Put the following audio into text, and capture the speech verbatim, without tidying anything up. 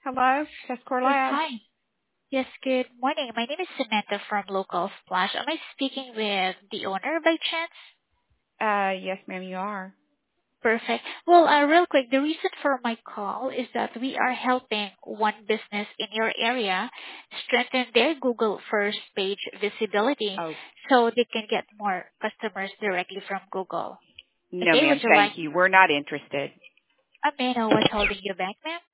Hello, Chesscore Yes, Labs. hi. Yes, good morning. My name is Samantha from Local Splash. Am I speaking with the owner by chance? Uh, yes, ma'am, you are. Perfect. Well, uh, real quick, the reason for my call is that we are helping one business in your area strengthen their Google first page visibility Oh, so they can get more customers directly from Google. no, Okay, ma'am, would you like, thank you. We're not interested. I may know what's holding you back, ma'am?